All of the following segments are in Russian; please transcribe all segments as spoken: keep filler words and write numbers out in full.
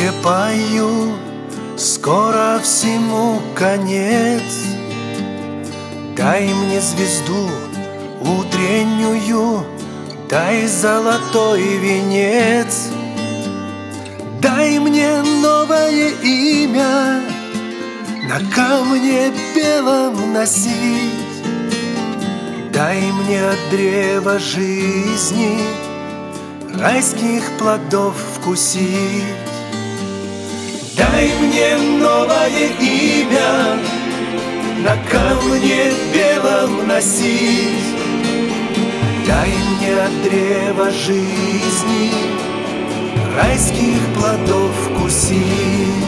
тебе пою, скоро всему конец. Дай мне звезду утреннюю, дай золотой венец. Дай мне новое имя на камне белом носить. Дай мне от древа жизни райских плодов вкусить. Дай мне новое имя на камне белом носить. Дай мне от древа жизни райских плодов вкусить.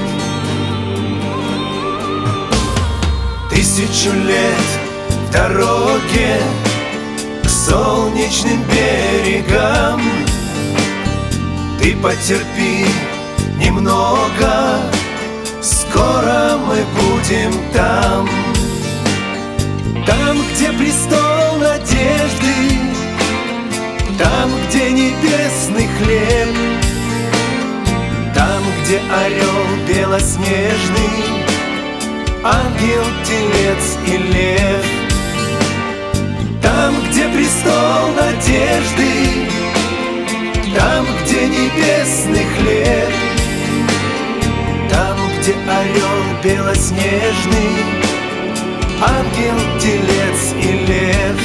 Тысячу лет в дороге к солнечным берегам. Ты потерпи немного, скоро мы будем там. Там, где престол надежды, там, где небесный хлеб, там, где орел белоснежный, ангел, телец и лев. Там, где престол надежды, там, где небесный хлеб, там, где орел белоснежный, ангел, телец и лев.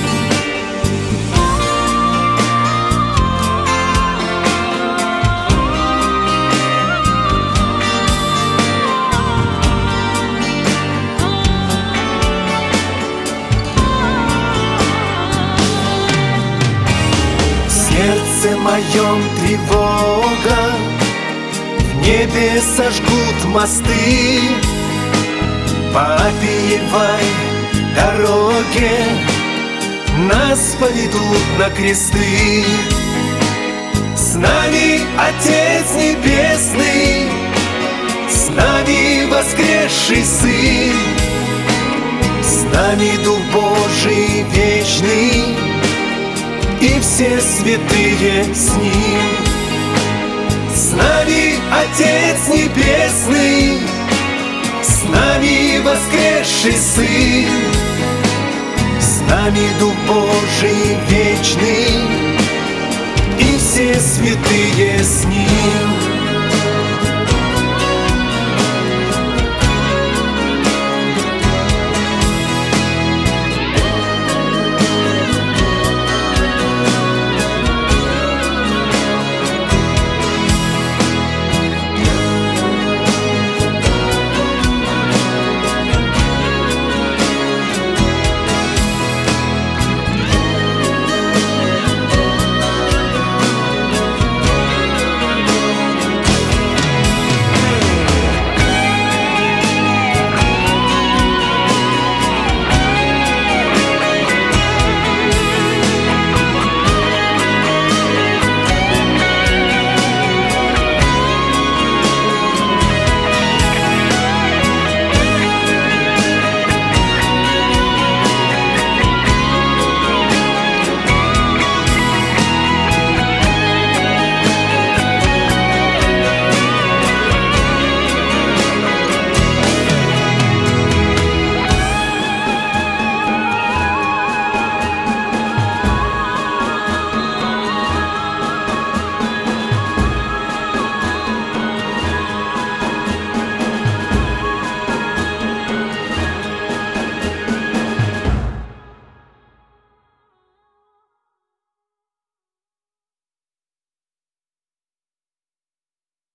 В сердце моем тревога, в небе сожгут мосты. По Апиевой дороге нас поведут на кресты. С нами Отец Небесный, с нами воскресший Сын, с нами Дух Божий вечный и все святые с Ним. С нами Отец Небесный, с нами воскресший Сын, с нами Дух Божий вечный и все святые с Ним.